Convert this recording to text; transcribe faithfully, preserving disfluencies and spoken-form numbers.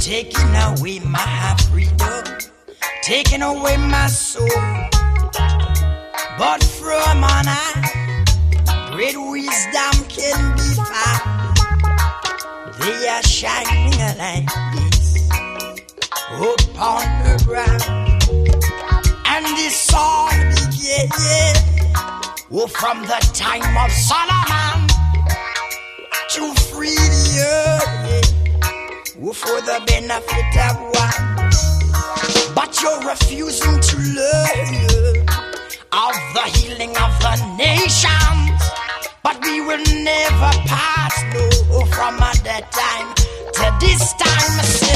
taking away my freedom, taking away my soul. But from on high, great wisdom can be found. They are shining like this upon the ground. And this song began, yeah, oh, from the time of Solomon to free the earth, yeah, oh, for the benefit of one. But you're refusing to learn of the healing of the nations. But we will never pass, no, from that time to this time.